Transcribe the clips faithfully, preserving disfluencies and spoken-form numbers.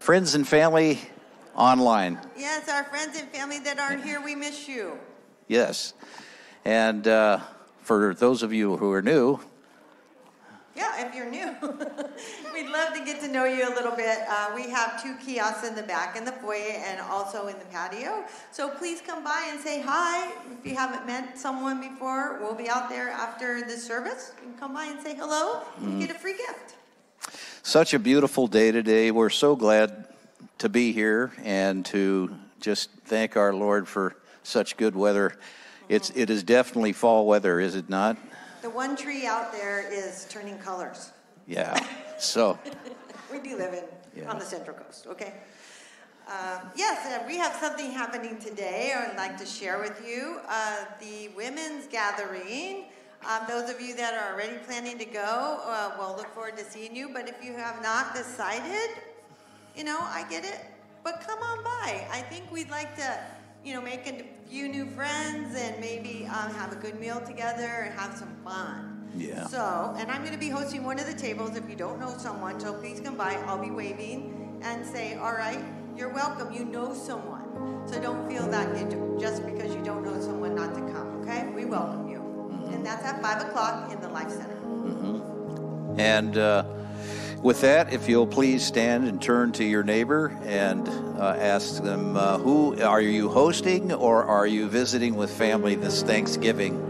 friends and family online. Yes, our friends and family that aren't here, we miss you. Yes. And uh, for those of you who are new, yeah, if you're new, we'd love to get to know you a little bit. Uh, we have two kiosks in the back in the foyer and also in the patio. So please come by and say hi. If you haven't met someone before, we'll be out there after the service. You can come by and say hello and mm. get a free gift. Such a beautiful day today. We're so glad to be here and to just thank our Lord for such good weather. Mm-hmm. It's it is definitely fall weather, is it not? The one tree out there is turning colors. Yeah. So we do live in yeah. on the Central Coast. Okay. Uh, yes, uh, we have something happening today I'd like to share with you. Uh, the women's gathering. Um, those of you that are already planning to go, uh, we'll look forward to seeing you. But if you have not decided, you know, I get it. But come on by. I think we'd like to, you know, make a few new friends and maybe um, have a good meal together and have some fun. Yeah. So, and I'm going to be hosting one of the tables if you don't know someone. So please come by. I'll be waving and say, all right, you're welcome. You know someone. So don't feel that you do, just because you don't know someone not to come, okay? We welcome you. Mm-hmm. And that's at five o'clock in the Life Center. Mm-hmm. And uh, with that, if you'll please stand and turn to your neighbor and uh, ask them, uh, who are you hosting or are you visiting with family this Thanksgiving?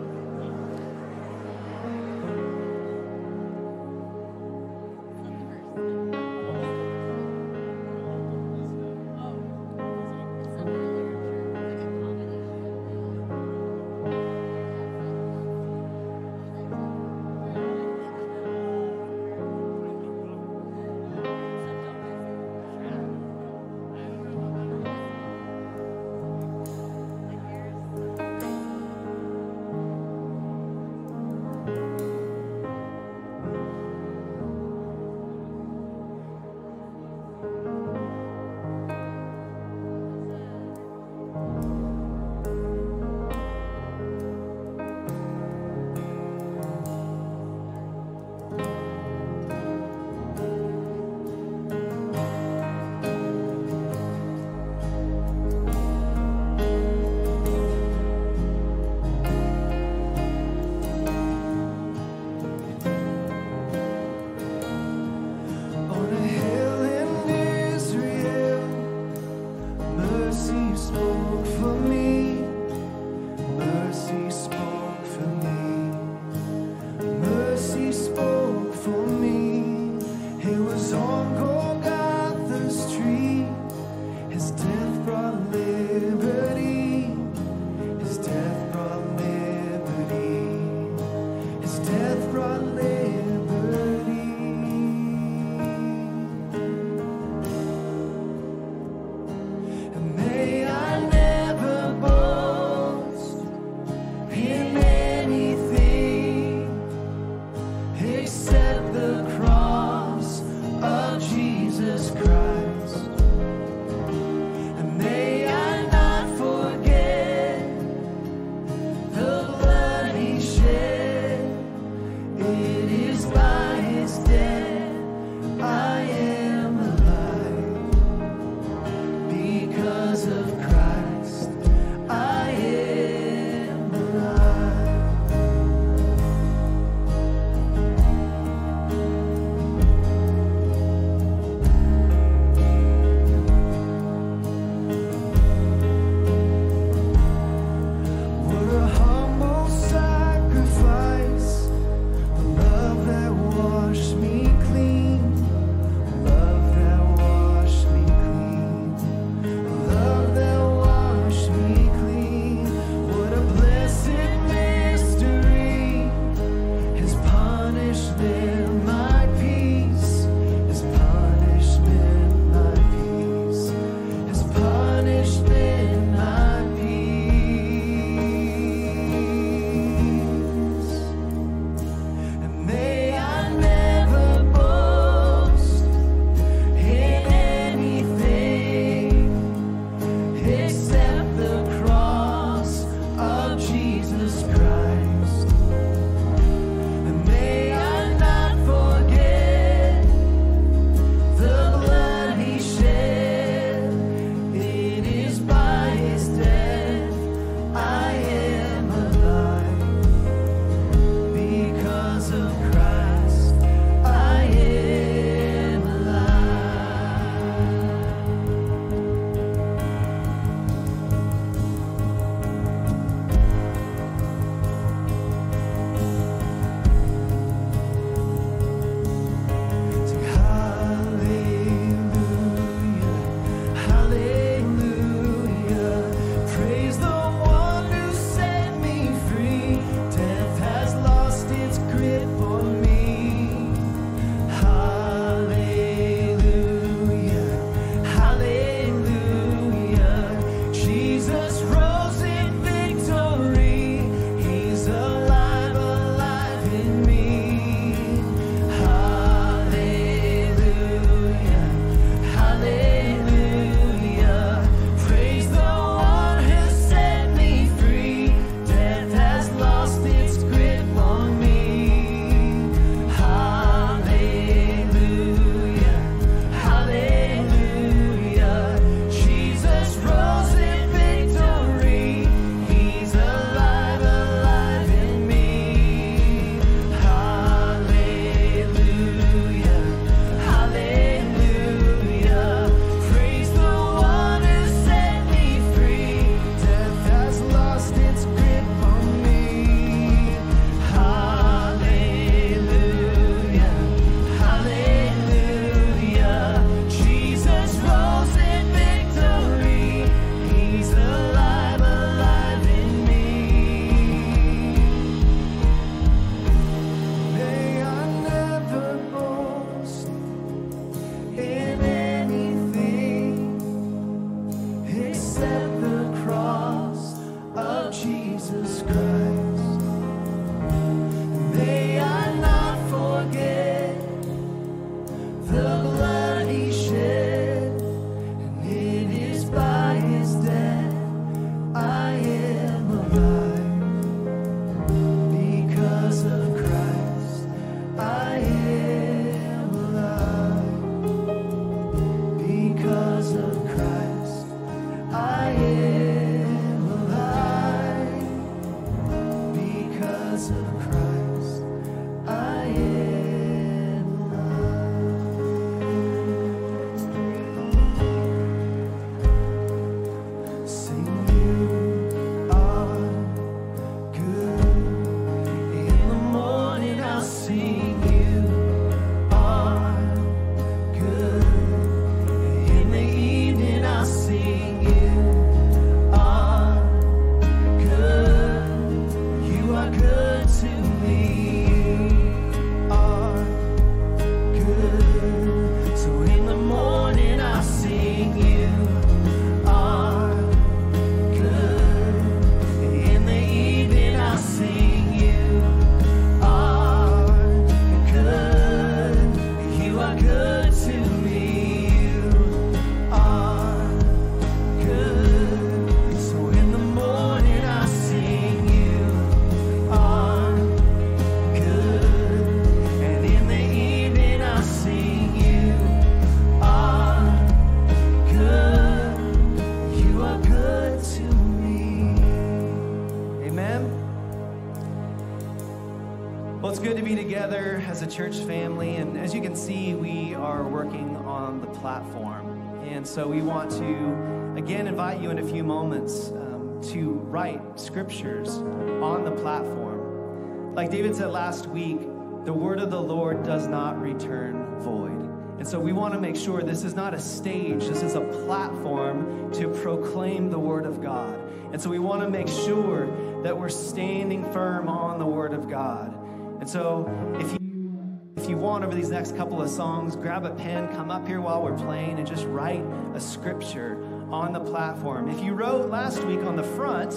together as a church family, and as you can see, we are working on the platform. And so we want to, again, invite you in a few moments um, to write scriptures on the platform. Like David said last week, the word of the Lord does not return void. And so we want to make sure this is not a stage, this is a platform to proclaim the word of God. And so we want to make sure that we're standing firm on the word of God. And so if you if you want, over these next couple of songs, grab a pen, come up here while we're playing, and just write a scripture on the platform. If you wrote last week on the front,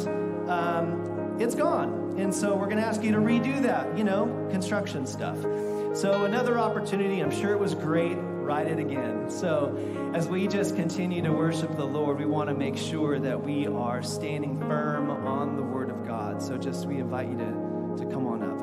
um, it's gone. And so we're going to ask you to redo that, you know, construction stuff. So another opportunity, I'm sure it was great, write it again. So as we just continue to worship the Lord, we want to make sure that we are standing firm on the word of God. So just we invite you to, to come on up.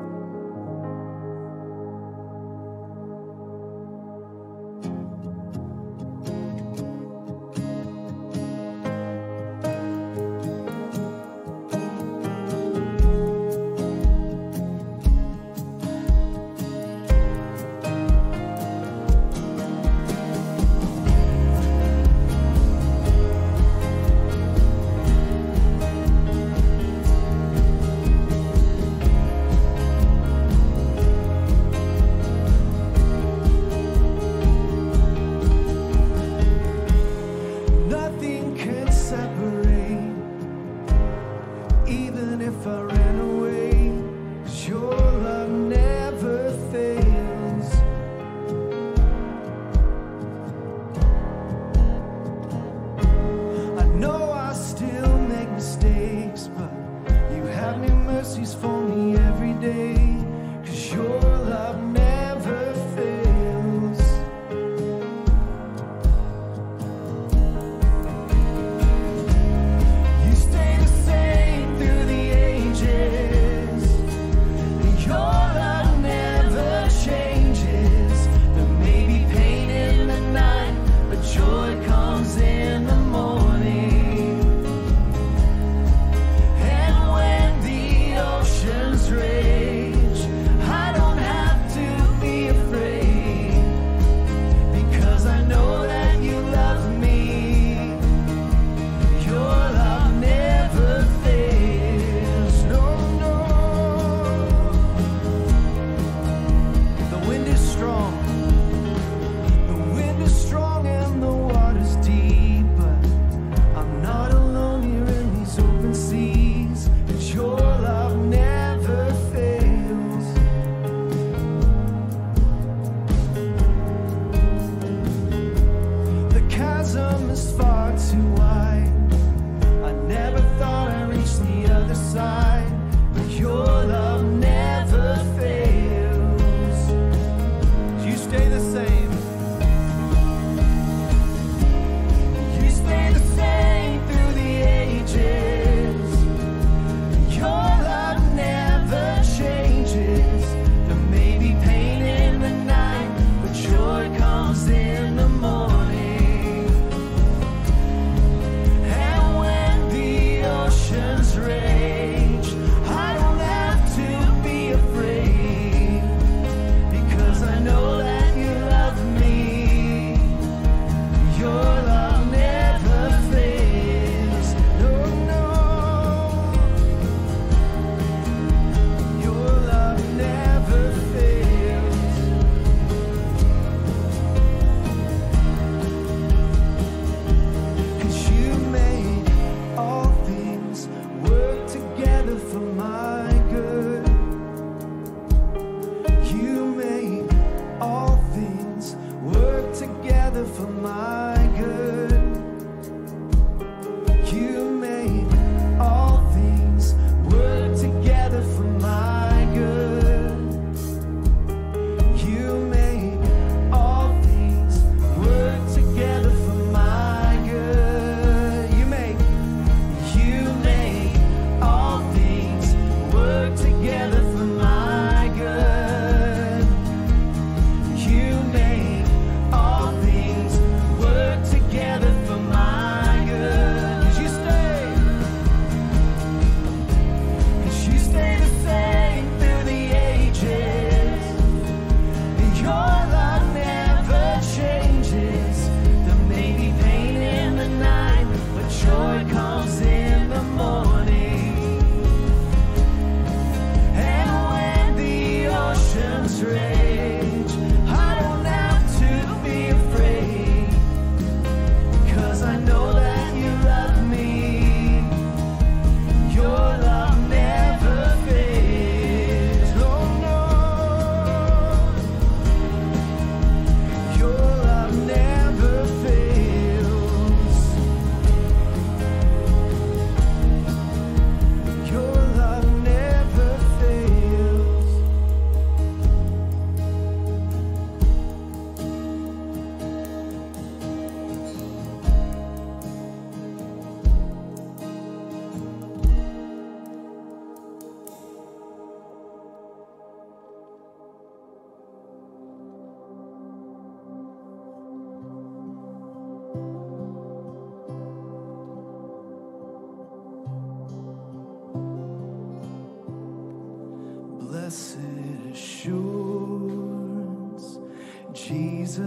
Work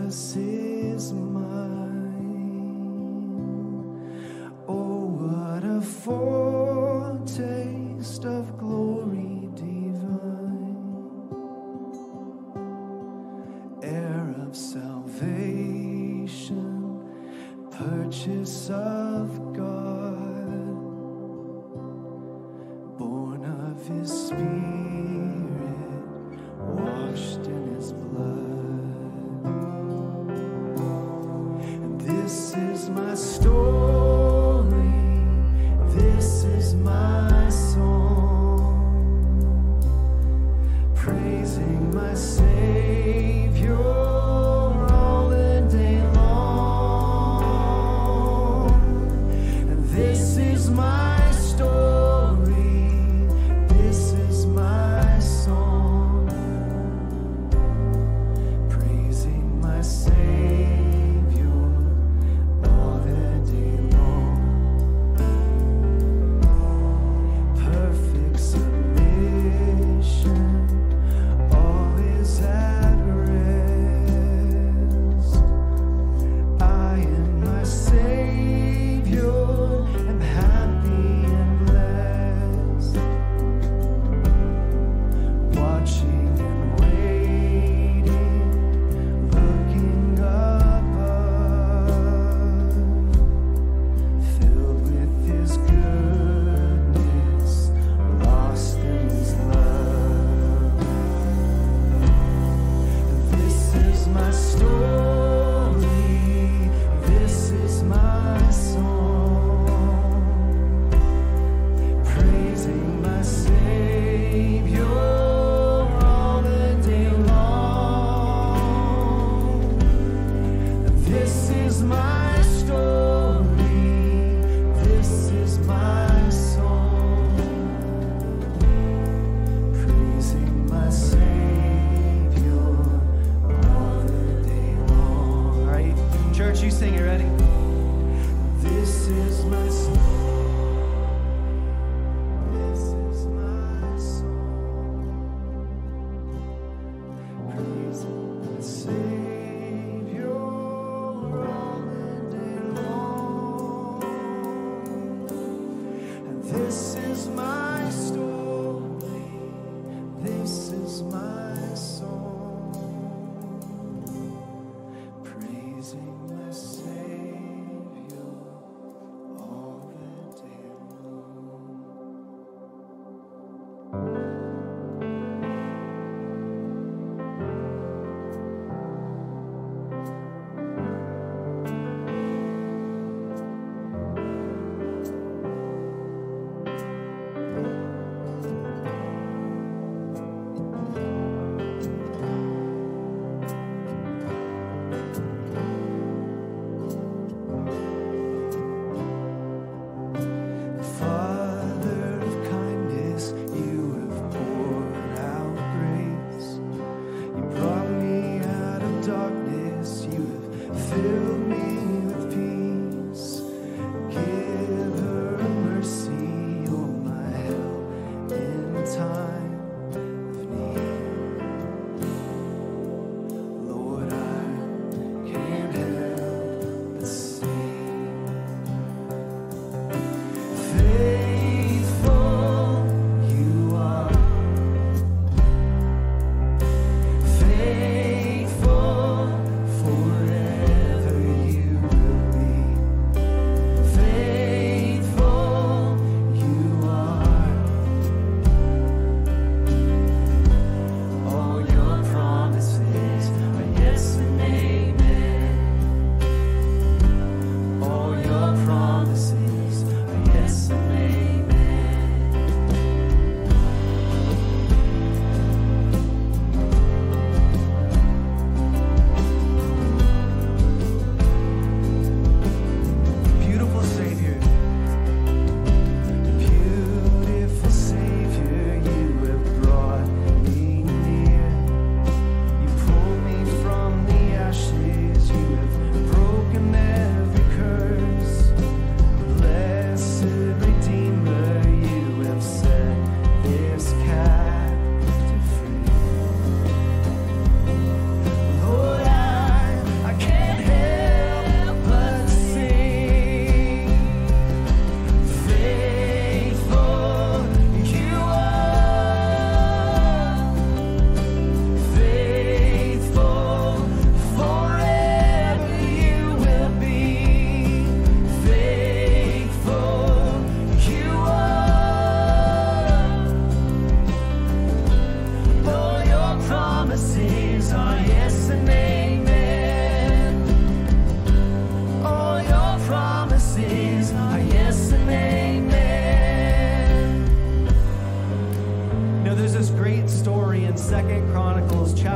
Jesus is mine. Oh, what a foretaste of glory divine, heir of salvation, purchase of God, born of his Spirit, washed in his blood. And this is my story, this is my song, praising my Savior all the day long. And this is my story, this is my song, praising my Savior all the day long. Perfect submission, all is at rest. I and my Savior am happy and blessed, watching and waiting, looking above, filled with his goodness, lost in his love. This is my story, this is my song, praising my Savior all the day long. This is my story, this is my song, praising my Savior all the day long. All right, church, you sing it, ready? This is my song, this is my song, praising my Savior all the day long. And this is my story, this is my song, praising my Savior all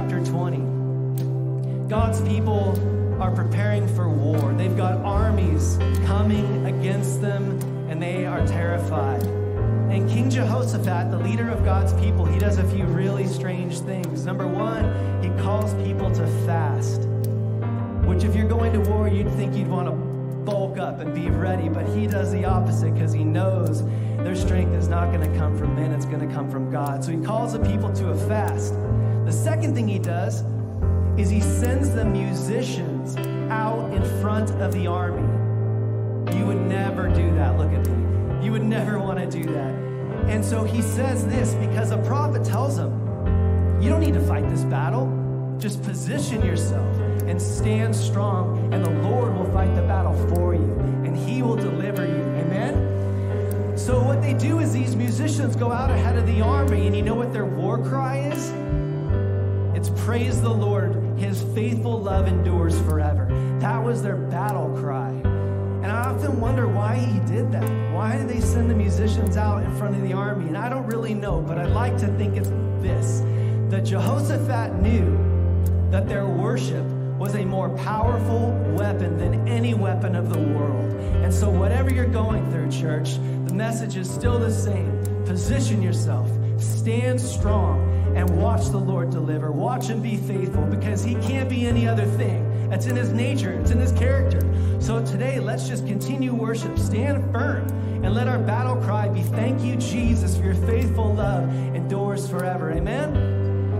chapter twenty. God's people are preparing for war. They've got armies coming against them, and they are terrified. And King Jehoshaphat, the leader of God's people, he does a few really strange things. Number one, he calls people to fast, which if you're going to war, you'd think you'd want to bulk up and be ready, but he does the opposite because he knows their strength is not going to come from men, it's going to come from God. So he calls the people to a fast. The second thing he does is he sends the musicians out in front of the army. You would never do that. Look at me. You would never want to do that. And so he says this because a prophet tells him, you don't need to fight this battle. Just position yourself and stand strong, and the Lord will fight the battle for you, and he will deliver you. Amen? So what they do is these musicians go out ahead of the army, and you know what their war cry is? It's praise the Lord, his faithful love endures forever. That was their battle cry. And I often wonder why he did that. Why did they send the musicians out in front of the army? And I don't really know, but I'd like to think it's this, that Jehoshaphat knew that their worship was a more powerful weapon than any weapon of the world. And so whatever you're going through, church, the message is still the same. Position yourself, stand strong, and watch the Lord deliver. Watch him be faithful, because he can't be any other thing. It's in his nature. It's in his character. So today, let's just continue worship. Stand firm and let our battle cry be, thank you, Jesus, for your faithful love endures forever. Amen?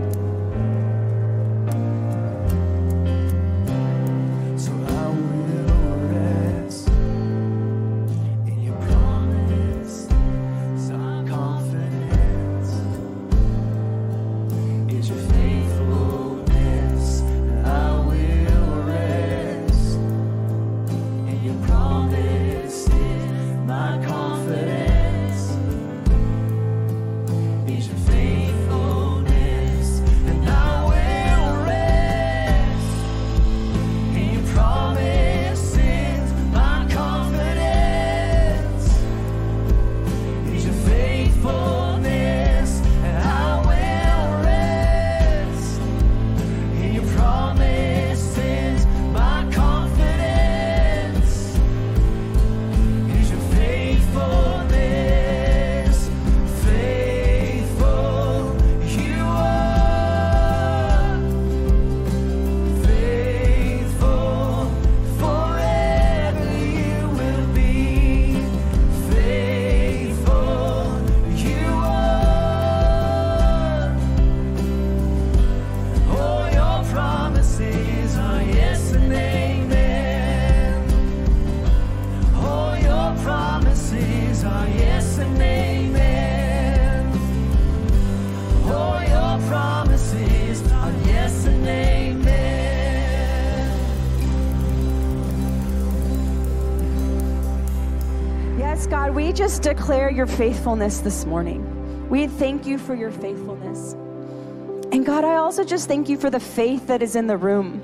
God, we just declare your faithfulness this morning. We thank you for your faithfulness. And God, I also just thank you for the faith that is in the room.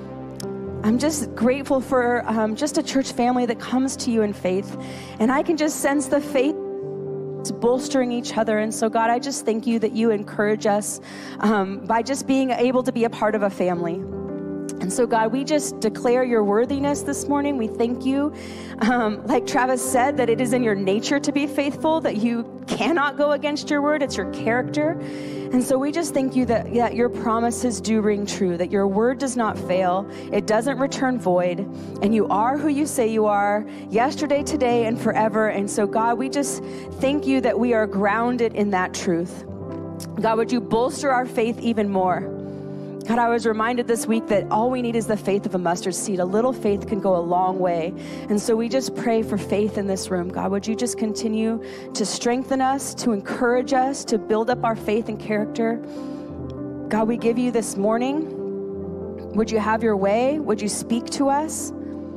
I'm just grateful for um, just a church family that comes to you in faith. And I can just sense the faith bolstering each other. And so, God, I just thank you that you encourage us um, by just being able to be a part of a family. And so, God, we just declare your worthiness this morning. We thank you, um, like Travis said, that it is in your nature to be faithful, that you cannot go against your word. It's your character. And so we just thank you that, that your promises do ring true, that your word does not fail. It doesn't return void. And you are who you say you are, yesterday, today, and forever. And so, God, we just thank you that we are grounded in that truth. God, would you bolster our faith even more? God, I was reminded this week that all we need is the faith of a mustard seed. A little faith can go a long way. And so we just pray for faith in this room. God, would you just continue to strengthen us, to encourage us, to build up our faith and character? God, we give you this morning. Would you have your way? Would you speak to us?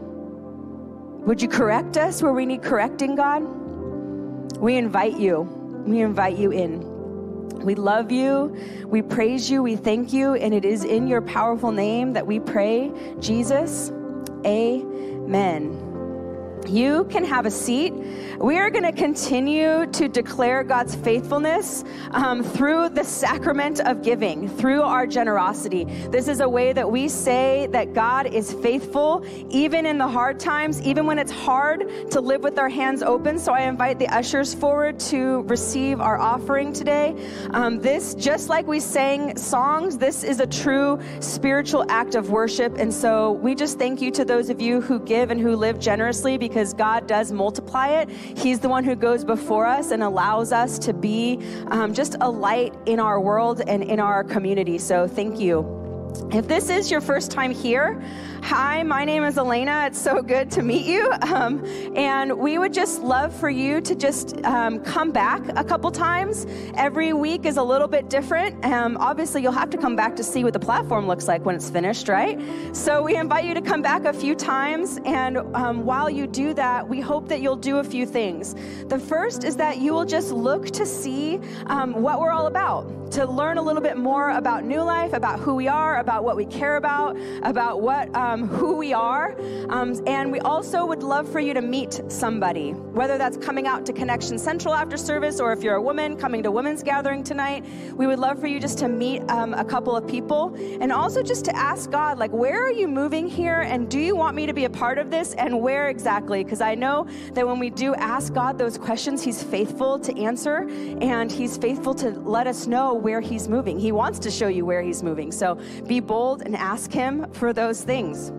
Would you correct us where we need correcting, God? We invite you. We invite you in. We love you, we praise you, we thank you, and it is in your powerful name that we pray, Jesus. Amen. you can have a seat. We are going to continue to declare God's faithfulness um, through the sacrament of giving, through our generosity. This is a way that we say that God is faithful, even in the hard times, even when it's hard to live with our hands open. So I invite the ushers forward to receive our offering today. Um, this, just like we sang songs, this is a true spiritual act of worship. And so we just thank you to those of you who give and who live generously, because God does multiply it. He's the one who goes before us and allows us to be um, just a light in our world and in our community. So thank you. If this is your first time here, hi, my name is Elena. It's so good to meet you. Um, and we would just love for you to just um, come back a couple times. Every week is a little bit different. Um, obviously, you'll have to come back to see what the platform looks like when it's finished, right? So we invite you to come back a few times. And um, while you do that, we hope that you'll do a few things. The first is that you will just look to see um, what we're all about, to learn a little bit more about New Life, about who we are, about what we care about, about what um, who we are. Um, and we also would love for you to meet somebody, whether that's coming out to Connection Central after service, or if you're a woman coming to women's gathering tonight, we would love for you just to meet um, a couple of people, and also just to ask God, like, where are you moving here, and do you want me to be a part of this, and where exactly? Because I know that when we do ask God those questions, He's faithful to answer, and He's faithful to let us know where He's moving. He wants to show you where He's moving. So be bold and ask Him for those things.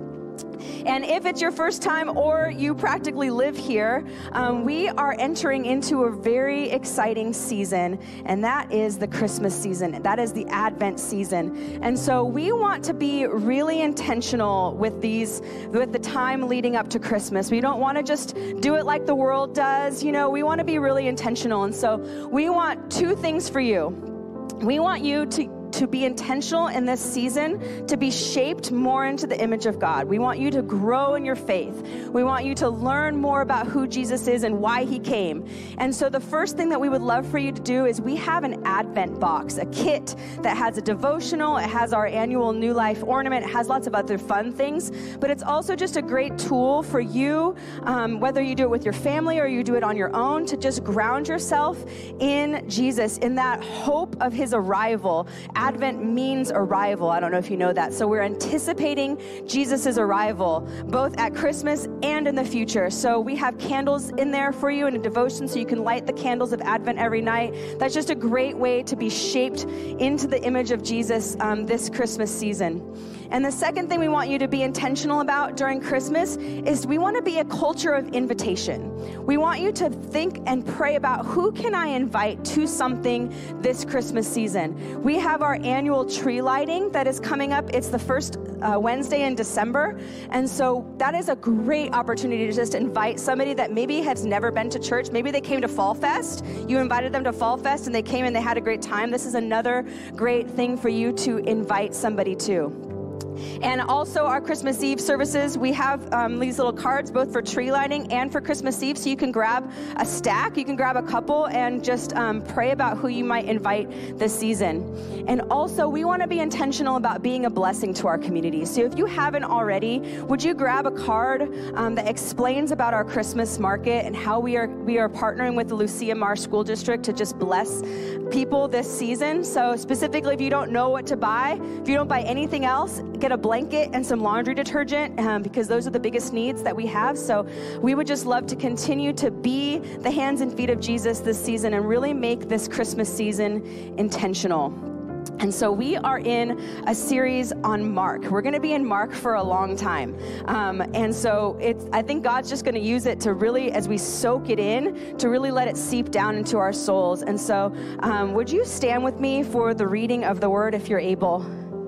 And if it's your first time or you practically live here, um, we are entering into a very exciting season, and that is the Christmas season. That is the Advent season. And so we want to be really intentional with these, with the time leading up to Christmas. We don't want to just do it like the world does. You know, we want to be really intentional. And so we want two things for you. We want you to to be intentional in this season, to be shaped more into the image of God. We want you to grow in your faith. We want you to learn more about who Jesus is and why He came. And so the first thing that we would love for you to do is we have an Advent box, a kit that has a devotional, it has our annual New Life ornament, it has lots of other fun things, but it's also just a great tool for you, um, whether you do it with your family or you do it on your own, to just ground yourself in Jesus, in that hope of His arrival. Advent means arrival. I don't know if you know that. So we're anticipating Jesus's arrival, both at Christmas and in the future. So we have candles in there for you in a devotion, so you can light the candles of Advent every night. That's just a great way to be shaped into the image of Jesus um, this Christmas season. And the second thing we want you to be intentional about during Christmas is we want to be a culture of invitation. We want you to think and pray about, who can I invite to something this Christmas season? We have our annual tree lighting that is coming up. It's the first uh, Wednesday in December. And so that is a great opportunity to just invite somebody that maybe has never been to church. Maybe they came to Fall Fest. You invited them to Fall Fest and they came and they had a great time. This is another great thing for you to invite somebody to. And also our Christmas Eve services, we have um, these little cards both for tree lighting and for Christmas Eve. So you can grab a stack, you can grab a couple, and just um, pray about who you might invite this season. And also we want to be intentional about being a blessing to our community. So if you haven't already, would you grab a card um, that explains about our Christmas market and how we are we are partnering with the Lucia Mar School District to just bless people this season. So specifically, if you don't know what to buy, if you don't buy anything else, get a blanket and some laundry detergent um, because those are the biggest needs that we have. So we would just love to continue to be the hands and feet of Jesus this season and really make this Christmas season intentional. And so we are in a series on Mark. We're going to be in Mark for a long time. Um, and so it's, I think God's just going to use it to really, as we soak it in, to really let it seep down into our souls. And so um, would you stand with me for the reading of the word if you're able?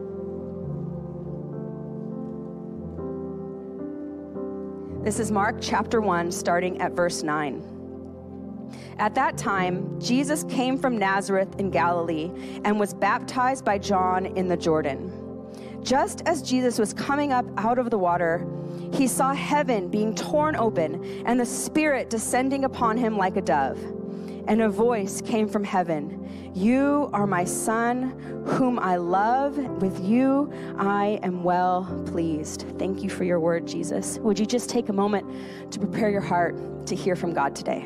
This is Mark chapter one, starting at verse nine. At that time, Jesus came from Nazareth in Galilee and was baptized by John in the Jordan. Just as Jesus was coming up out of the water, he saw heaven being torn open and the Spirit descending upon him like a dove. and a voice came from heaven. You are my son, whom I love. With you I am well pleased. Thank you for your word, Jesus. Would you just take a moment to prepare your heart to hear from God today?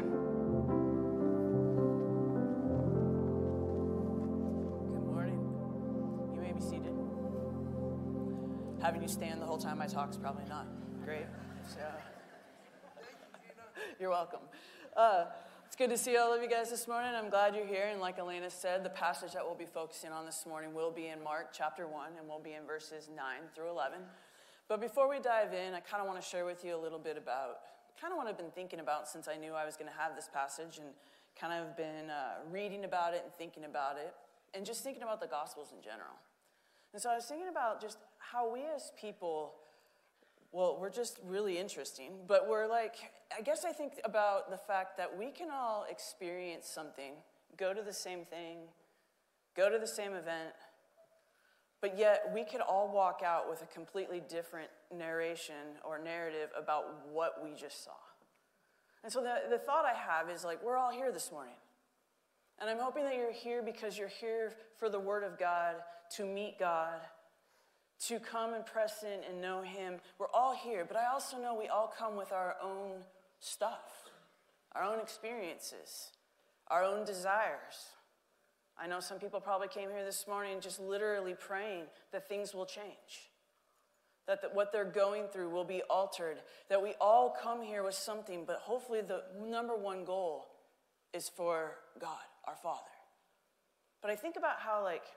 Good morning. You may be seated. Having you stand the whole time I talk is probably not great. So, you're welcome. Uh, it's good to see all of you guys this morning. I'm glad you're here. And like Elena said, the passage that we'll be focusing on this morning will be in Mark chapter one, and we'll be in verses nine through eleven. But before we dive in, I kind of want to share with you a little bit about kind of what I've been thinking about since I knew I was going to have this passage, and kind of been uh, reading about it and thinking about it, and just thinking about the Gospels in general. And so I was thinking about just how we as people, well, we're just really interesting, but we're like, I guess I think about the fact that we can all experience something, go to the same thing, go to the same event, but yet we could all walk out with a completely different narration or narrative about what we just saw. And so the, the thought I have is like, we're all here this morning. And I'm hoping that you're here because you're here for the Word of God, to meet God, to come and press in and know Him. We're all here, but I also know we all come with our own stuff, our own experiences, our own desires. I know some people probably came here this morning just literally praying that things will change, that the, what they're going through will be altered, that we all come here with something, but hopefully the number one goal is for God, our Father. But I think about how, like,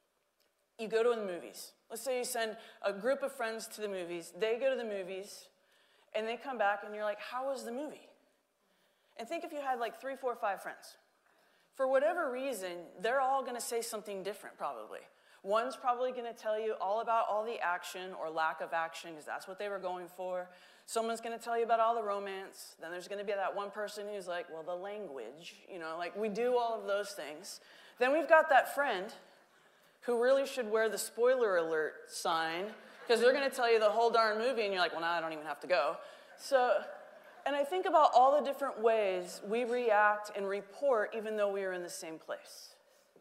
you go to the movies. Let's say you send a group of friends to the movies. They go to the movies, and they come back, and you're like, how was the movie? And think if you had like three, four, five friends. For whatever reason, they're all going to say something different probably. One's probably going to tell you all about all the action or lack of action, because that's what they were going for. Someone's going to tell you about all the romance. Then there's going to be that one person who's like, well, the language, you know, like we do all of those things. Then we've got that friend who really should wear the spoiler alert sign, because they're going to tell you the whole darn movie, and you're like, well, now I don't even have to go. So, and I think about all the different ways we react and report even though we are in the same place.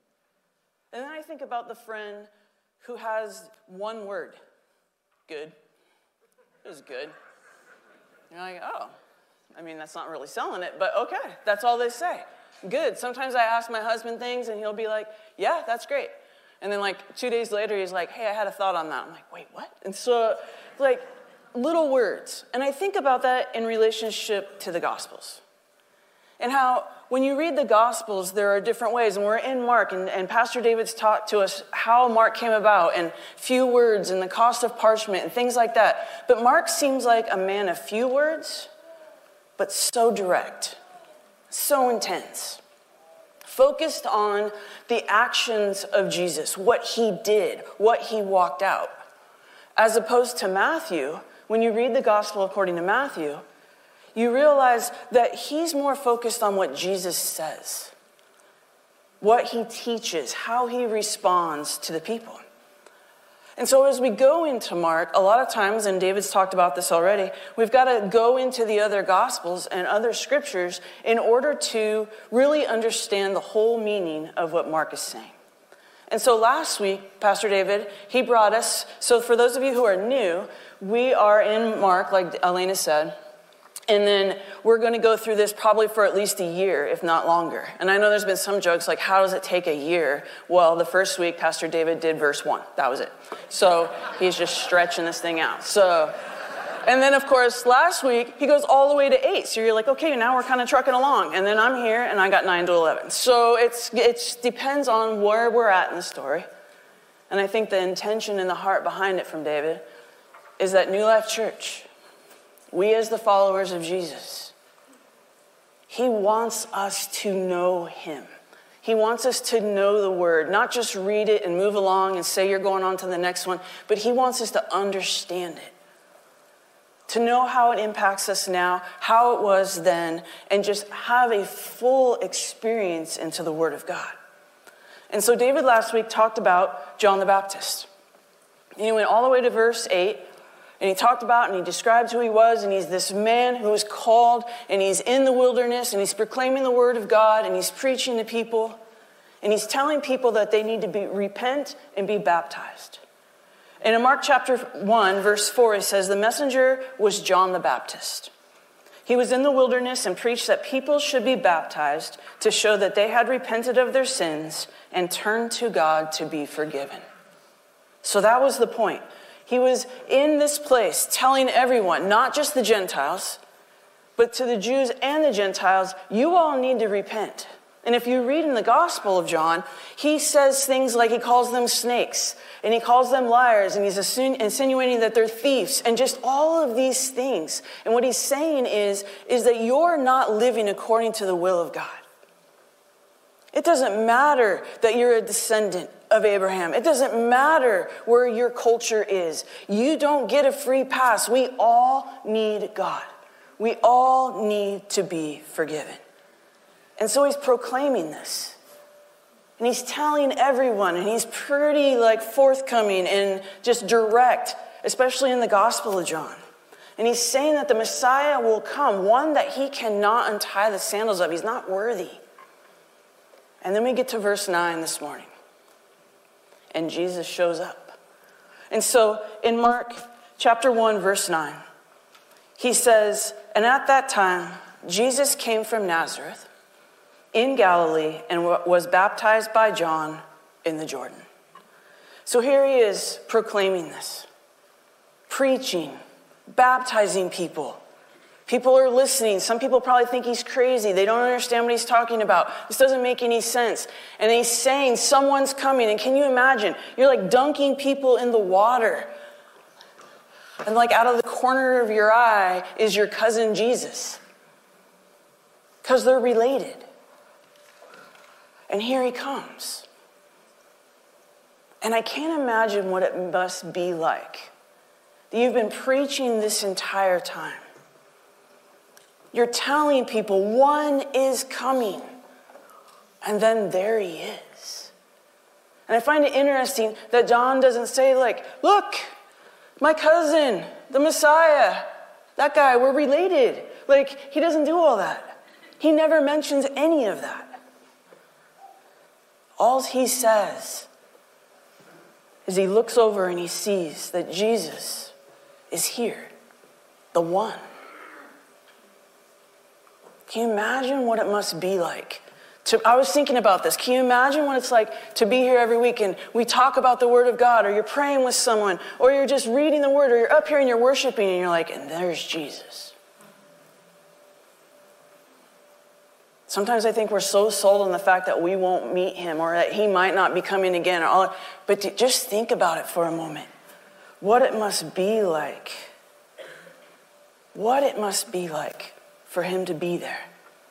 And then I think about the friend who has one word, good. It was good. You're like, oh, I mean, that's not really selling it, but okay, that's all they say. Good. Sometimes I ask my husband things, and he'll be like, yeah, that's great. And then like two days later, he's like, hey, I had a thought on that. I'm like, wait, what? And so like little words. And I think about that in relationship to the Gospels. And how when you read the Gospels, there are different ways. And we're in Mark, and, and Pastor David's taught to us how Mark came about, and few words, and the cost of parchment, and things like that. But Mark seems like a man of few words, but so direct, so intense. Focused on the actions of Jesus, what he did, what he walked out. As opposed to Matthew, when you read the gospel according to Matthew, you realize that he's more focused on what Jesus says, what he teaches, how he responds to the people. And so as we go into Mark, a lot of times, and David's talked about this already, we've got to go into the other Gospels and other scriptures in order to really understand the whole meaning of what Mark is saying. And so last week, Pastor David, he brought us, so for those of you who are new, we are in Mark, like Elena said, and then we're going to go through this probably for at least a year, if not longer. And I know there's been some jokes like, how does it take a year? Well, the first week, Pastor David did verse one. That was it. So he's just stretching this thing out. So, and then, of course, last week, he goes all the way to eight. So you're like, okay, now we're kind of trucking along. And then I'm here, and I got nine to eleven. So it's it depends on where we're at in the story. And I think the intention and the heart behind it from David is that New Life Church, we as the followers of Jesus, he wants us to know him. He wants us to know the word, not just read it and move along and say you're going on to the next one, but he wants us to understand it, to know how it impacts us now, how it was then, and just have a full experience into the word of God. And so David last week talked about John the Baptist. He went all the way to verse eight. And he talked about and he described who he was, and he's this man who was called, and he's in the wilderness, and he's proclaiming the word of God, and he's preaching to people, and he's telling people that they need to be repent and be baptized. And in Mark chapter one, verse four, it says, the messenger was John the Baptist. He was in the wilderness and preached that people should be baptized to show that they had repented of their sins and turned to God to be forgiven. So that was the point. He was in this place telling everyone, not just the Gentiles, but to the Jews and the Gentiles, you all need to repent. And if you read in the Gospel of John, he says things like he calls them snakes, and he calls them liars, and he's insinuating that they're thieves, and just all of these things. And what he's saying is, is that you're not living according to the will of God. It doesn't matter that you're a descendant of Abraham. It doesn't matter where your culture is. You don't get a free pass. We all need God. We all need to be forgiven. And so he's proclaiming this. And he's telling everyone, and he's pretty like forthcoming and just direct, especially in the Gospel of John. And he's saying that the Messiah will come, one that he cannot untie the sandals of. He's not worthy. And then we get to verse nine this morning. And Jesus shows up. And so in Mark chapter one, verse nine, he says, and at that time, Jesus came from Nazareth in Galilee and was baptized by John in the Jordan. So here he is proclaiming this, preaching, baptizing people. People are listening. Some people probably think he's crazy. They don't understand what he's talking about. This doesn't make any sense. And he's saying someone's coming. And can you imagine? You're like dunking people in the water. And like out of the corner of your eye is your cousin Jesus. Because they're related. And here he comes. And I can't imagine what it must be like. You've been preaching this entire time. You're telling people one is coming. And then there he is. And I find it interesting that John doesn't say like, look, my cousin, the Messiah, that guy, we're related. Like, he doesn't do all that. He never mentions any of that. All he says is he looks over and he sees that Jesus is here, the one. Can you imagine what it must be like? To, I was thinking about this. Can you imagine what it's like to be here every week and we talk about the Word of God, or you're praying with someone, or you're just reading the Word, or you're up here and you're worshiping and you're like, and there's Jesus. Sometimes I think we're so sold on the fact that we won't meet him or that he might not be coming again. Or all, but to just think about it for a moment. What it must be like. What it must be like for him to be there.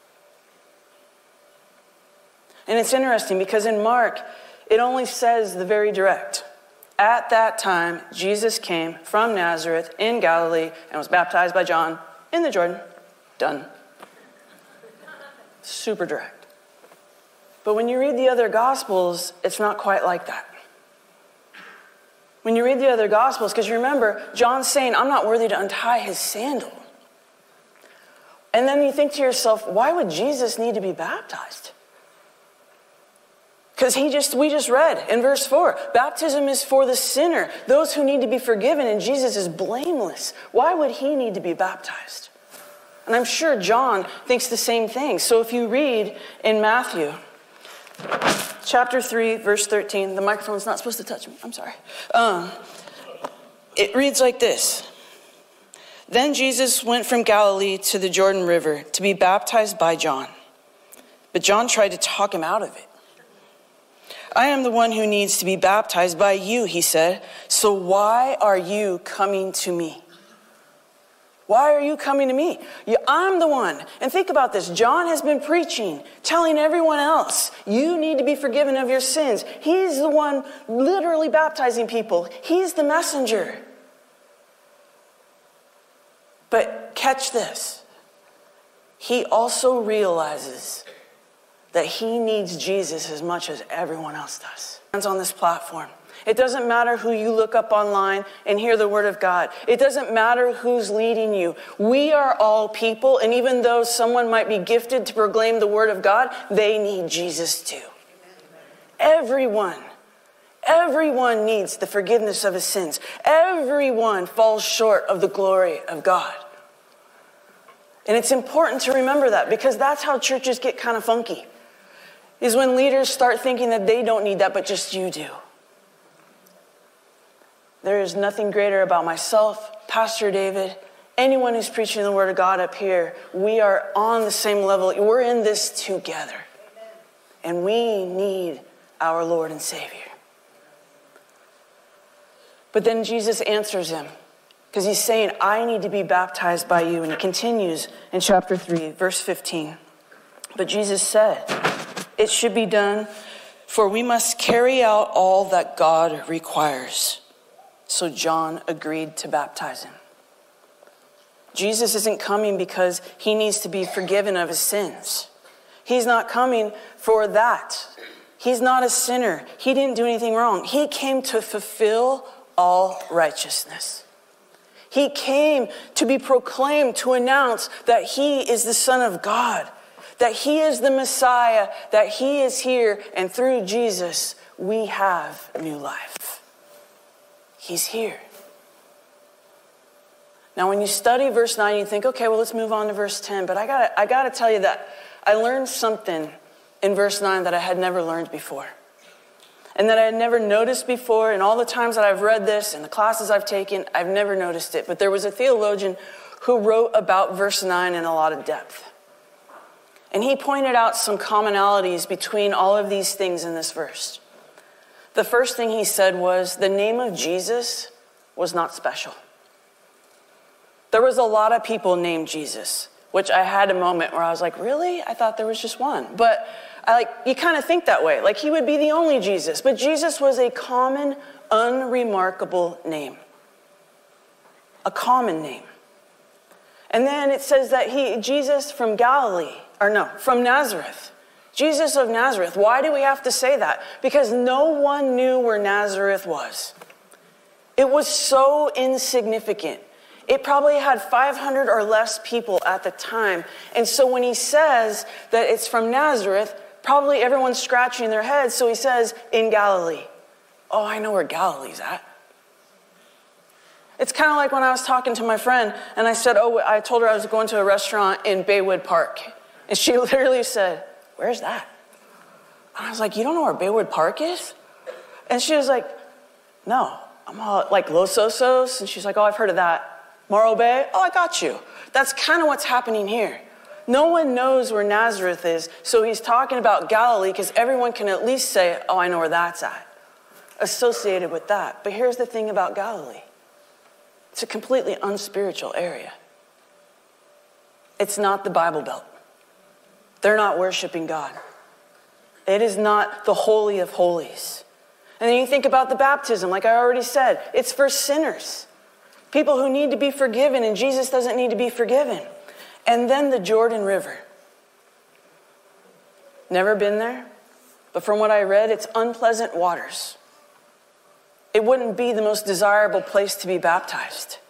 And it's interesting because in Mark, it only says the very direct. At that time, Jesus came from Nazareth in Galilee and was baptized by John in the Jordan. Done. Super direct. But when you read the other Gospels, it's not quite like that. When you read the other Gospels, because you remember, John's saying, I'm not worthy to untie his sandal. And then you think to yourself, why would Jesus need to be baptized? Because he just we just read in verse four, baptism is for the sinner, those who need to be forgiven, and Jesus is blameless. Why would he need to be baptized? And I'm sure John thinks the same thing. So if you read in Matthew chapter three, verse thirteen, the microphone's not supposed to touch me. I'm sorry. Um, it reads like this. Then Jesus went from Galilee to the Jordan River to be baptized by John. But John tried to talk him out of it. I am the one who needs to be baptized by you, he said. So why are you coming to me? Why are you coming to me? I'm the one. And think about this. John has been preaching, telling everyone else, you need to be forgiven of your sins. He's the one literally baptizing people. He's the messenger. But catch this. He also realizes that he needs Jesus as much as everyone else does. On this platform. It doesn't matter who you look up online and hear the word of God. It doesn't matter who's leading you. We are all people, and even though someone might be gifted to proclaim the word of God, they need Jesus too. Everyone, everyone needs the forgiveness of his sins. Everyone falls short of the glory of God. And it's important to remember that, because that's how churches get kind of funky, is when leaders start thinking that they don't need that, but just you do. There is nothing greater about myself, Pastor David, anyone who's preaching the word of God up here. We are on the same level. We're in this together. And we need our Lord and Savior. But then Jesus answers him, because he's saying, I need to be baptized by you. And he continues in chapter three, verse fifteen. But Jesus said, it should be done, for we must carry out all that God requires. So John agreed to baptize him. Jesus isn't coming because he needs to be forgiven of his sins. He's not coming for that. He's not a sinner. He didn't do anything wrong. He came to fulfill all righteousness. He came to be proclaimed, to announce that he is the Son of God, that he is the Messiah, that he is here, and through Jesus, we have new life. He's here. Now, when you study verse nine, you think, okay, well, let's move on to verse ten. But I gotta, I gotta tell you that I learned something in verse nine that I had never learned before. And that I had never noticed before. And all the times that I've read this and the classes I've taken, I've never noticed it. But there was a theologian who wrote about verse nine in a lot of depth. And he pointed out some commonalities between all of these things in this verse. The first thing he said was the name of Jesus was not special. There was a lot of people named Jesus, which I had a moment where I was like, really? I thought there was just one. But I like you kind of think that way, like he would be the only Jesus. But Jesus was a common, unremarkable name. A common name. And then it says that he, Jesus from Galilee, or no, from Nazareth. Jesus of Nazareth. Why do we have to say that? Because no one knew where Nazareth was. It was so insignificant. It probably had five hundred or less people at the time. And so when he says that it's from Nazareth, probably everyone's scratching their heads. So he says, in Galilee. Oh, I know where Galilee's at. It's kind of like when I was talking to my friend and I said, oh, I told her I was going to a restaurant in Baywood Park. And she literally said, where's that? And I was like, you don't know where Baywood Park is? And she was like, no. I'm all like Los Osos. And she's like, oh, I've heard of that. Morro Bay? Oh, I got you. That's kind of what's happening here. No one knows where Nazareth is. So he's talking about Galilee because everyone can at least say, oh, I know where that's at. Associated with that. But here's the thing about Galilee. It's a completely unspiritual area. It's not the Bible Belt. They're not worshiping God. It is not the Holy of Holies. And then you think about the baptism, like I already said, it's for sinners. People who need to be forgiven, and Jesus doesn't need to be forgiven. And then the Jordan River. Never been there, but from what I read, it's unpleasant waters. It wouldn't be the most desirable place to be baptized.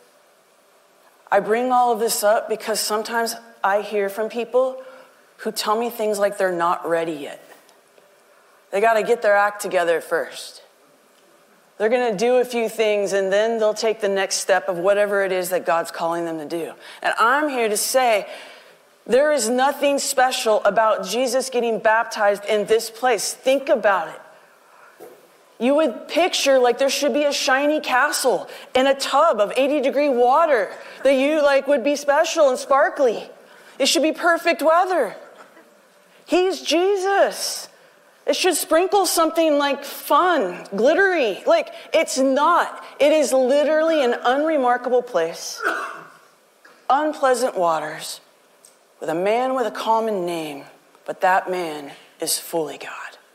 I bring all of this up because sometimes I hear from people who tell me things like they're not ready yet. They got to get their act together first. They're going to do a few things and then they'll take the next step of whatever it is that God's calling them to do. And I'm here to say there is nothing special about Jesus getting baptized in this place. Think about it. You would picture like there should be a shiny castle in a tub of eighty degree water that you like would be special and sparkly. It should be perfect weather. He's Jesus. It should sprinkle something like fun, glittery. Like, it's not. It is literally an unremarkable place, unpleasant waters, with a man with a common name, but that man is fully God.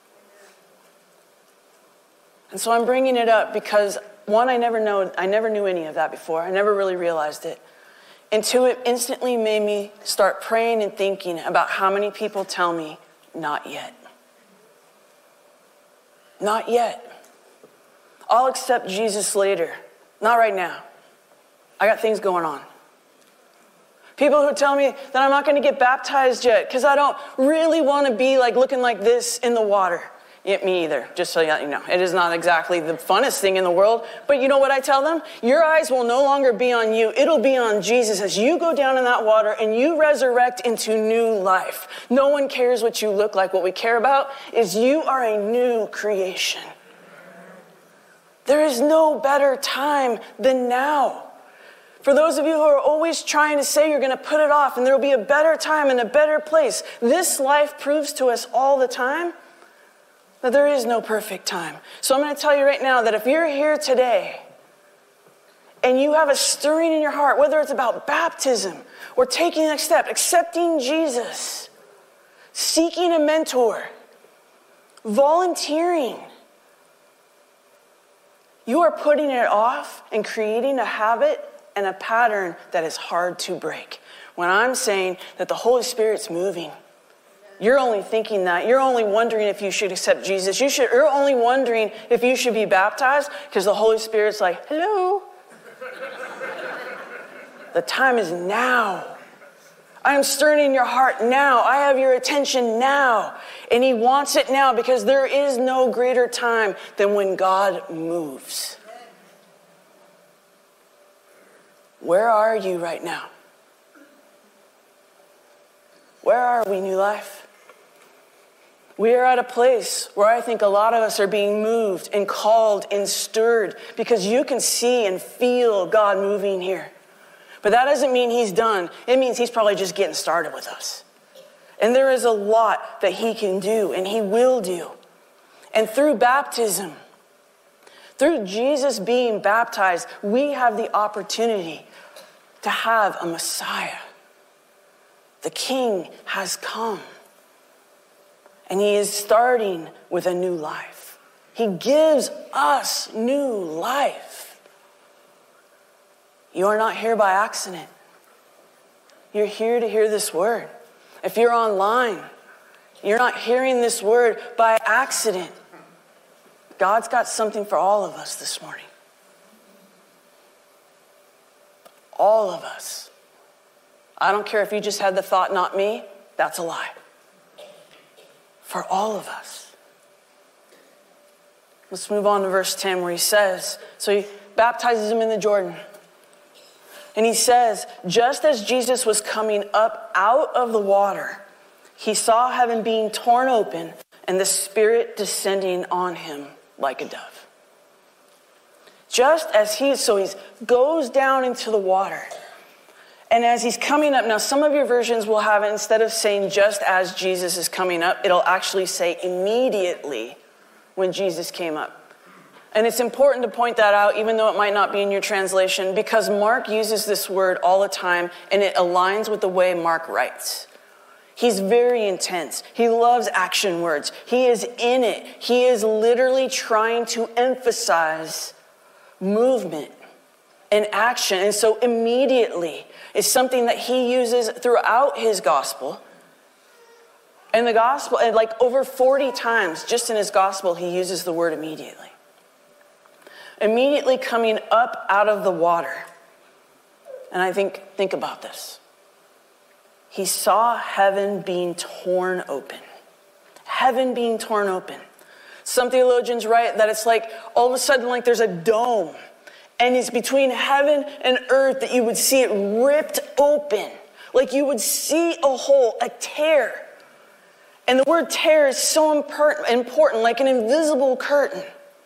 And so I'm bringing it up because, one, I never know, I never knew any of that before. I never really realized it. And two, it instantly made me start praying and thinking about how many people tell me, not yet. Not yet. I'll accept Jesus later. Not right now. I got things going on. People who tell me that I'm not going to get baptized yet because I don't really want to be like looking like this in the water. Yeah, me either, just so you know. It is not exactly the funnest thing in the world. But you know what I tell them? Your eyes will no longer be on you. It'll be on Jesus as you go down in that water and you resurrect into new life. No one cares what you look like. What we care about is you are a new creation. There is no better time than now. For those of you who are always trying to say you're going to put it off and there will be a better time and a better place, this life proves to us all the time that there is no perfect time. So I'm going to tell you right now that if you're here today and you have a stirring in your heart, whether it's about baptism or taking the next step, accepting Jesus, seeking a mentor, volunteering, you are putting it off and creating a habit and a pattern that is hard to break. When I'm saying that the Holy Spirit's moving, you're only thinking that. You're only wondering if you should accept Jesus. You should, you're only wondering if you should be baptized because the Holy Spirit's like, hello. The time is now. I am stirring in your heart now. I have your attention now. And he wants it now because there is no greater time than when God moves. Where are you right now? Where are we, New Life? We are at a place where I think a lot of us are being moved and called and stirred because you can see and feel God moving here. But that doesn't mean he's done. It means he's probably just getting started with us. And there is a lot that he can do and he will do. And through baptism, through Jesus being baptized, we have the opportunity to have a Messiah. The King has come. And he is starting with a new life. He gives us new life. You are not here by accident. You're here to hear this word. If you're online, you're not hearing this word by accident. God's got something for all of us this morning. All of us. I don't care if you just had the thought, not me, that's a lie. For all of us. Let's move on to verse ten where he says, so he baptizes him in the Jordan. And he says, just as Jesus was coming up out of the water, he saw heaven being torn open and the Spirit descending on him like a dove. Just as he, so he goes down into the water. And as he's coming up, now some of your versions will have it, instead of saying just as Jesus is coming up, it'll actually say immediately when Jesus came up. And it's important to point that out, even though it might not be in your translation, because Mark uses this word all the time, and it aligns with the way Mark writes. He's very intense. He loves action words. He is in it. He is literally trying to emphasize movement and action. And so immediately is something that he uses throughout his gospel. And the gospel, and like over forty times just in his gospel, he uses the word immediately. Immediately coming up out of the water. And I think, think about this. He saw heaven being torn open. Heaven being torn open. Some theologians write that it's like all of a sudden like there's a dome. And it's between heaven and earth that you would see it ripped open. Like you would see a hole, a tear. And the word tear is so important, like an invisible curtain.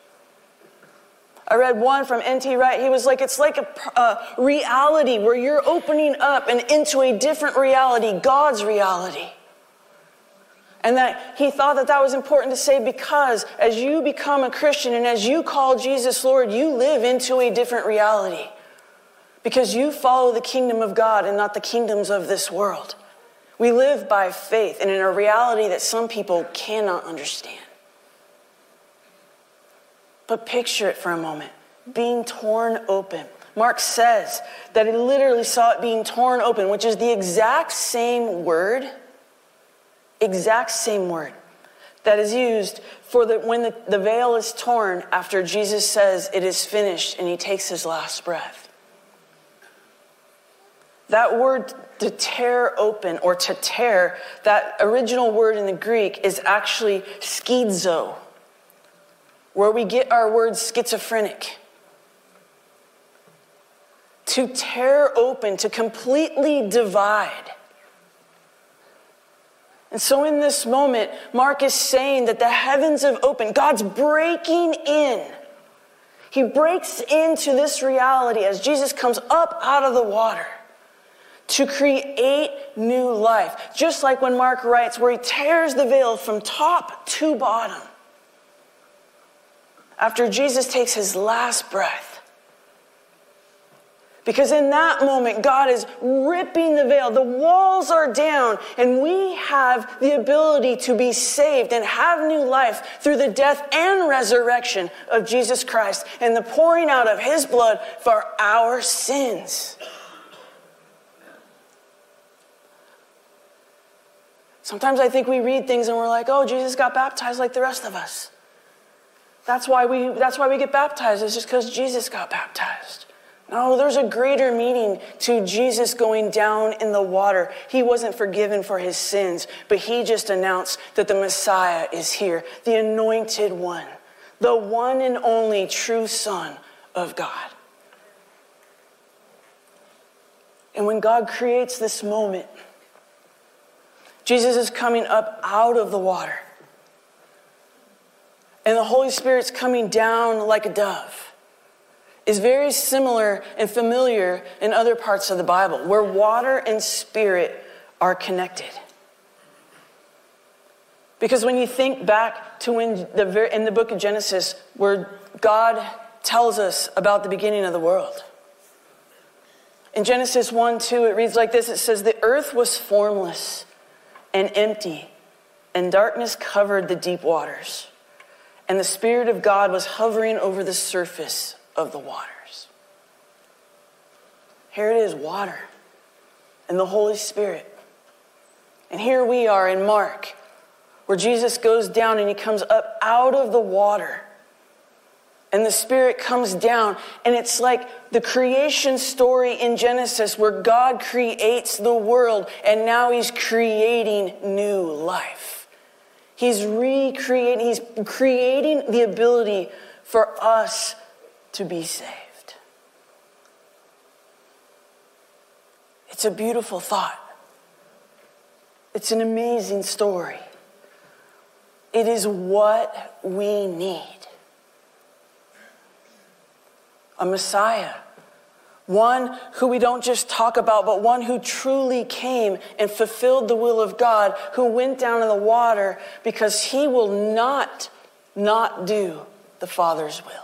I read one from N T Wright. He was like, it's like a, a reality where you're opening up and into a different reality, God's reality. And that he thought that that was important to say because as you become a Christian and as you call Jesus Lord, you live into a different reality. Because you follow the kingdom of God and not the kingdoms of this world. We live by faith and in a reality that some people cannot understand. But picture it for a moment, being torn open. Mark says that he literally saw it being torn open, which is the exact same word, exact same word that is used for the, when the, the veil is torn after Jesus says it is finished and he takes his last breath. That word to tear open or to tear, that original word in the Greek is actually schizo, where we get our word schizophrenic. To tear open, to completely divide. And so in this moment, Mark is saying that the heavens have opened. God's breaking in. He breaks into this reality as Jesus comes up out of the water to create new life. Just like when Mark writes, where he tears the veil from top to bottom. After Jesus takes his last breath. Because in that moment, God is ripping the veil. The walls are down, and we have the ability to be saved and have new life through the death and resurrection of Jesus Christ and the pouring out of his blood for our sins. Sometimes I think we read things and we're like, oh, Jesus got baptized like the rest of us. That's why we, that's why we get baptized. It's just because Jesus got baptized. No, there's a greater meaning to Jesus going down in the water. He wasn't forgiven for his sins, but he just announced that the Messiah is here, the anointed one, the one and only true Son of God. And when God creates this moment, Jesus is coming up out of the water. And the Holy Spirit's coming down like a dove. Is very similar and familiar in other parts of the Bible, where water and spirit are connected. Because when you think back to when the in the book of Genesis, where God tells us about the beginning of the world. In Genesis one two, it reads like this. It says, the earth was formless and empty, and darkness covered the deep waters. And the Spirit of God was hovering over the surface of the waters. Here it is, water and the Holy Spirit. And here we are in Mark, where Jesus goes down and he comes up out of the water. And the Spirit comes down, and it's like the creation story in Genesis where God creates the world and now he's creating new life. He's recreating, he's creating the ability for us to be saved. It's a beautiful thought. It's an amazing story. It is what we need. A Messiah. One who we don't just talk about, but one who truly came and fulfilled the will of God, who went down in the water because he will not not do the Father's will.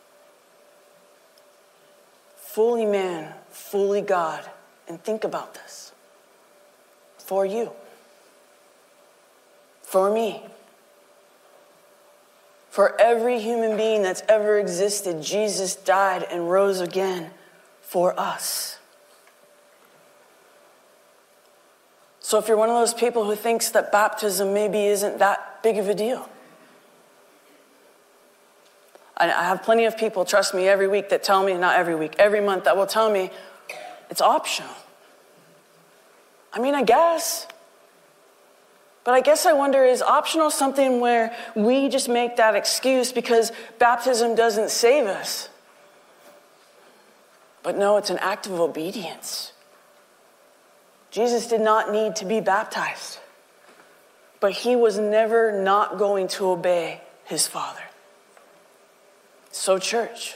Fully man, fully God. And think about this. For you. For me. For every human being that's ever existed, Jesus died and rose again for us. So if you're one of those people who thinks that baptism maybe isn't that big of a deal, I have plenty of people, trust me, every week that tell me, not every week, every month that will tell me it's optional. I mean, I guess. But I guess I wonder, is optional something where we just make that excuse because baptism doesn't save us? But no, it's an act of obedience. Jesus did not need to be baptized, but he was never not going to obey his Father. So church,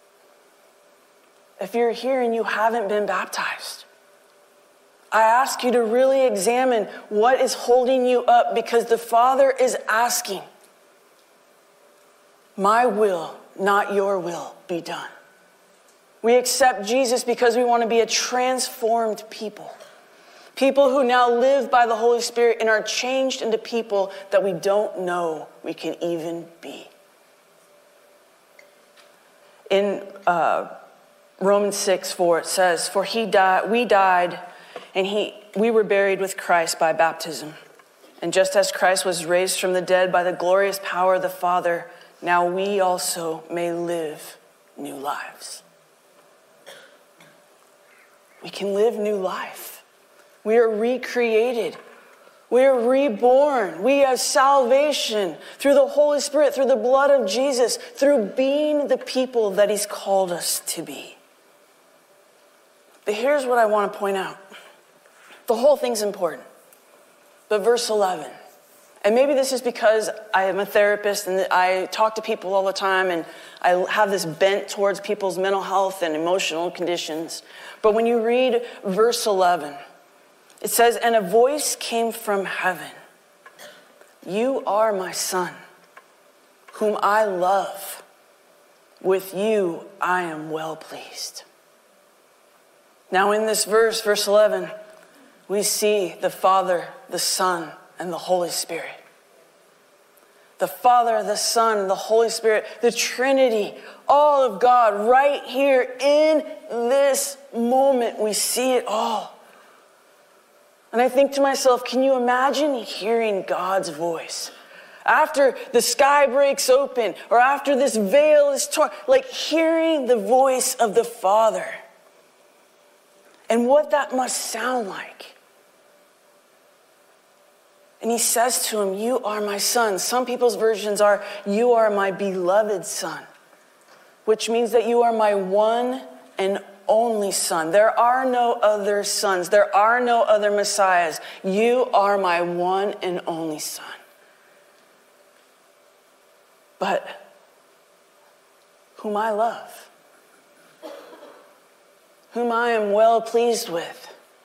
if you're here and you haven't been baptized, I ask you to really examine what is holding you up, because the Father is asking, my will, not your will, be done. We accept Jesus because we want to be a transformed people. People who now live by the Holy Spirit and are changed into people that we don't know we can even be. In uh, Romans six four, it says, For he died, we died, and he, we were buried with Christ by baptism And just as Christ was raised from the dead by the glorious power of the Father, now we also may live new lives. We can live new life. We are recreated. We are reborn. We have salvation through the Holy Spirit, through the blood of Jesus, through being the people that he's called us to be. But here's what I want to point out. The whole thing's important. But verse eleven, and maybe this is because I am a therapist and I talk to people all the time and I have this bent towards people's mental health and emotional conditions. But when you read verse eleven, it says, and a voice came from heaven. You are my son, whom I love. With you I am well pleased. Now in this verse, verse eleven, we see the Father, the Son, and the Holy Spirit. The Father, the Son, and the Holy Spirit, the Trinity, all of God right here in this moment. We see it all. And I think to myself, can you imagine hearing God's voice? After the sky breaks open, or after this veil is torn, like hearing the voice of the Father. And what that must sound like. And he says to him, you are my son. Some people's versions are, you are my beloved son. Which means that you are my one and only son. There are no other sons. There are no other messiahs. You are my one and only son. But whom I love, whom I am well pleased with.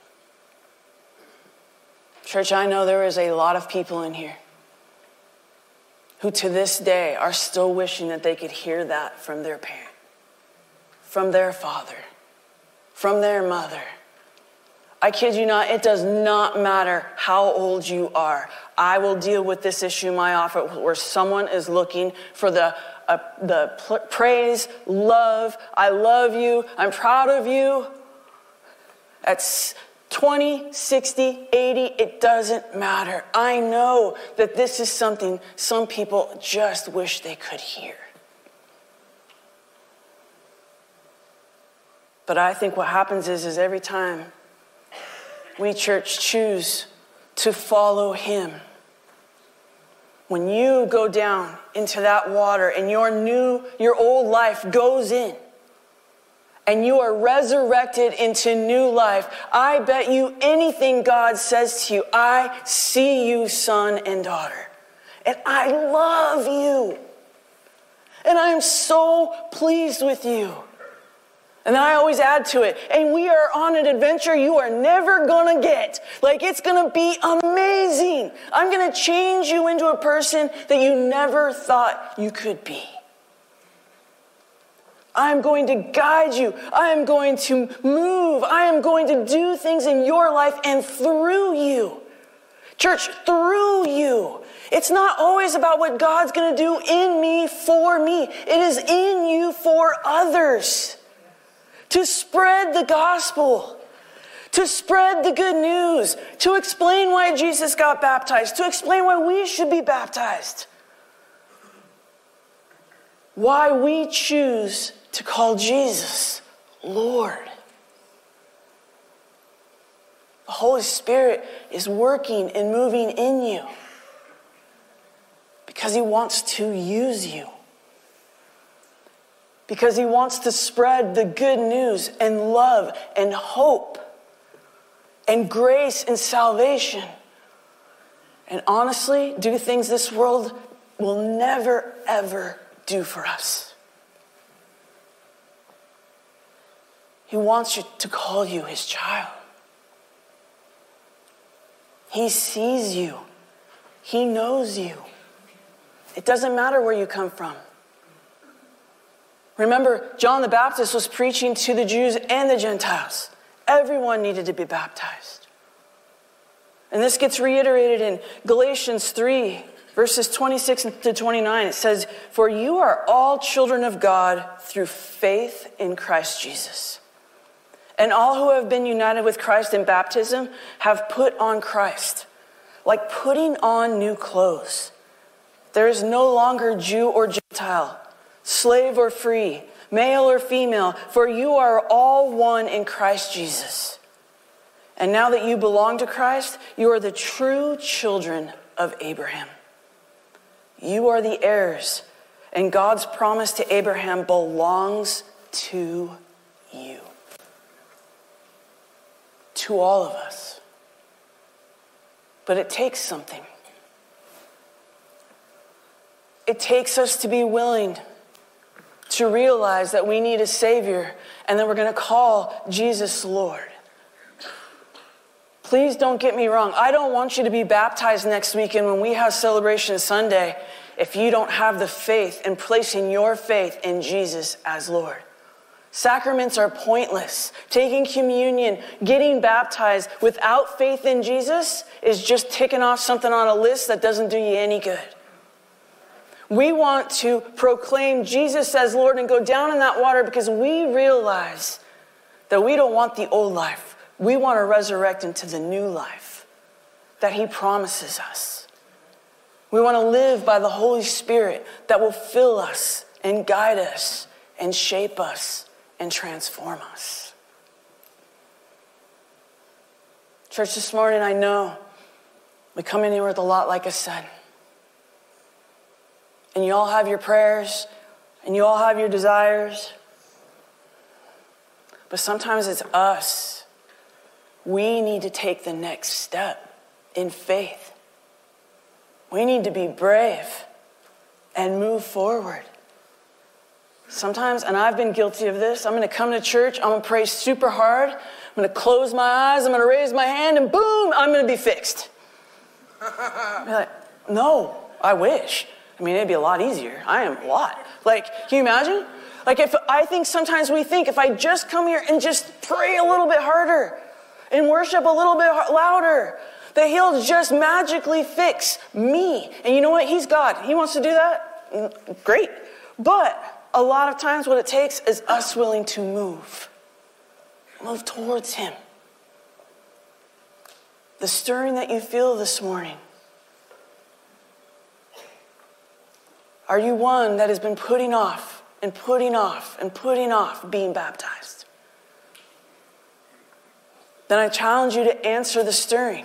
Church, I know there is a lot of people in here who to this day are still wishing that they could hear that from their parent, from their father, from their mother. I kid you not, it does not matter how old you are. I will deal with this issue in my office where someone is looking for the, uh, the pl- praise, love, I love you, I'm proud of you. That's twenty, sixty, eighty, it doesn't matter. I know that this is something some people just wish they could hear. But I think what happens is, is every time we, church, choose to follow him, when you go down into that water and your new, your old life goes in, and you are resurrected into new life, I bet you anything God says to you, I see you, son and daughter. And I love you. And I am so pleased with you. And then I always add to it, and we are on an adventure you are never going to get. Like, it's going to be amazing. I'm going to change you into a person that you never thought you could be. I'm going to guide you. I am going to move. I am going to do things in your life and through you. Church, through you. It's not always about what God's going to do in me, for me. It is in you for others. To spread the gospel. To spread the good news. To explain why Jesus got baptized. To explain why we should be baptized. Why we choose to call Jesus Lord. The Holy Spirit is working and moving in you because he wants to use you. Because he wants to spread the good news and love and hope and grace and salvation. And honestly, do things this world will never, ever do for us. He wants you to call you his child. He sees you. He knows you. It doesn't matter where you come from. Remember, John the Baptist was preaching to the Jews and the Gentiles. Everyone needed to be baptized. And this gets reiterated in Galatians three, verses twenty-six to twenty-nine. It says, for you are all children of God through faith in Christ Jesus. And all who have been united with Christ in baptism have put on Christ. like putting on new clothes. There is no longer Jew or Gentile, slave or free, male or female, for you are all one in Christ Jesus. And now that you belong to Christ, you are the true children of Abraham. You are the heirs, and God's promise to Abraham belongs to you. To all of us. But it takes something. It takes us to be willing to realize that we need a Savior, and then we're going to call Jesus Lord. Please don't get me wrong. I don't want you to be baptized next weekend when we have Celebration Sunday if you don't have the faith and placing your faith in Jesus as Lord. Sacraments are pointless. Taking communion, getting baptized without faith in Jesus is just ticking off something on a list that doesn't do you any good. We want to proclaim Jesus as Lord and go down in that water because we realize that we don't want the old life. We want to resurrect into the new life that he promises us. We want to live by the Holy Spirit that will fill us and guide us and shape us and transform us. Church, this morning, I know we come in here with a lot, like I said. And you all have your prayers, and you all have your desires. But sometimes it's us. We need to take the next step in faith. We need to be brave and move forward. Sometimes, and I've been guilty of this, I'm going to come to church, I'm going to pray super hard, I'm going to close my eyes, I'm going to raise my hand, and boom, I'm going to be fixed. Be like, no, I wish. I mean, it'd be a lot easier. I am a lot. Like, can you imagine? Like, if I think sometimes we think if I just come here and just pray a little bit harder and worship a little bit louder, that he'll just magically fix me. And you know what? He's God. He wants to do that. Great. But a lot of times what it takes is us willing to move. Move towards him. The stirring that you feel this morning. Are you one that has been putting off and putting off and putting off being baptized? Then I challenge you to answer the stirring.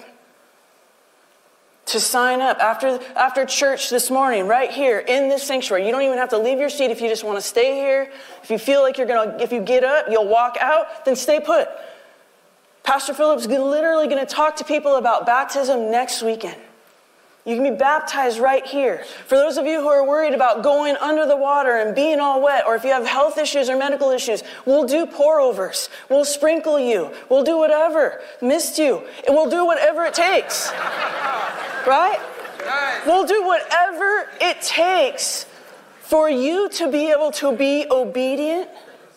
To sign up after, after church this morning, right here in this sanctuary. You don't even have to leave your seat if you just want to stay here. If you feel like you're going to, if you get up, you'll walk out, then stay put. Pastor Philip's literally going to talk to people about baptism next weekend. You can be baptized right here. For those of you who are worried about going under the water and being all wet, or if you have health issues or medical issues, we'll do pour-overs. We'll sprinkle you. We'll do whatever. Mist you. And we'll do whatever it takes. Right? We'll do whatever it takes for you to be able to be obedient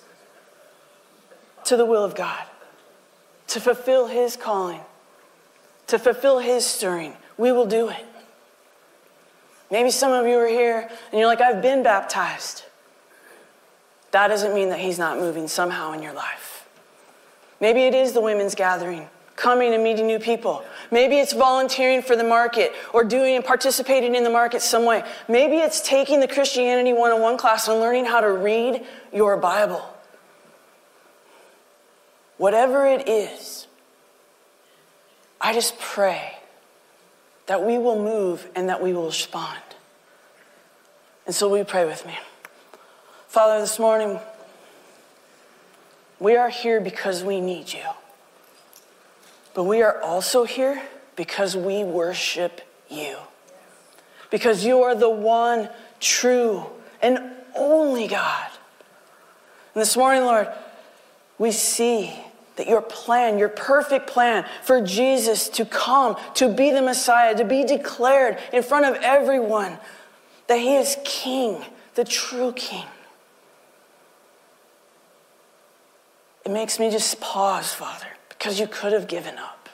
to the will of God, to fulfill his calling, to fulfill his stirring. We will do it. Maybe some of you are here and you're like, I've been baptized. That doesn't mean that he's not moving somehow in your life. Maybe it is the women's gathering, coming and meeting new people. Maybe it's volunteering for the market or doing and participating in the market some way. Maybe it's taking the Christianity one oh one class and learning how to read your Bible. Whatever it is, I just pray that we will move and that we will respond. And so will you pray with me? Father, this morning, we are here because we need you. But we are also here because we worship you. Because you are the one true and only God. And this morning, Lord, we see that your plan, your perfect plan for Jesus to come, to be the Messiah, to be declared in front of everyone, that he is King, the true King. It makes me just pause, Father, because you could have given up.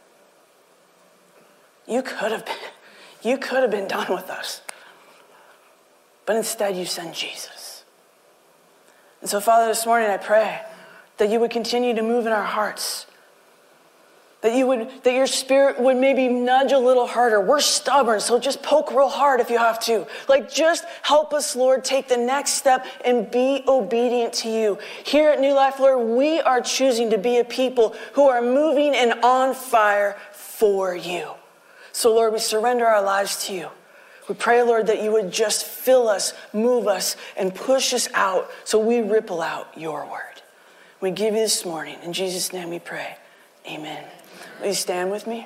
You could have been, you could have been done with us. But instead you send Jesus. And so, Father, this morning I pray that you would continue to move in our hearts. That you would, that your spirit would maybe nudge a little harder. We're stubborn, so just poke real hard if you have to. Like, just help us, Lord, take the next step and be obedient to you. Here at New Life, Lord, we are choosing to be a people who are moving and on fire for you. So, Lord, we surrender our lives to you. We pray, Lord, that you would just fill us, move us, and push us out so we ripple out your word. We give you this morning. In Jesus' name we pray. Amen. Will you stand with me?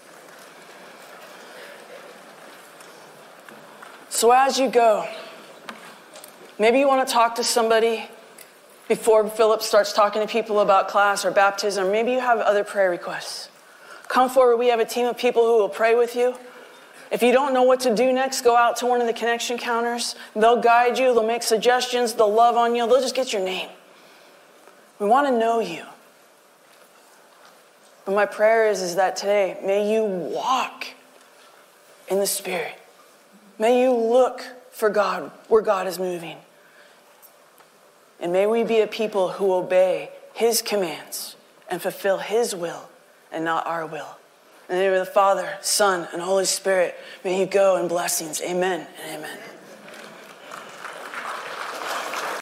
So as you go, maybe you want to talk to somebody before Philip starts talking to people about class or baptism. Maybe you have other prayer requests. Come forward. We have a team of people who will pray with you. If you don't know what to do next, go out to one of the connection counters. They'll guide you. They'll make suggestions. They'll love on you. They'll just get your name. We want to know you. But my prayer is, is that today, may you walk in the Spirit. May you look for God where God is moving. And may we be a people who obey his commands and fulfill his will and not our will. In the name of the Father, Son, and Holy Spirit, may you go in blessings. Amen and amen.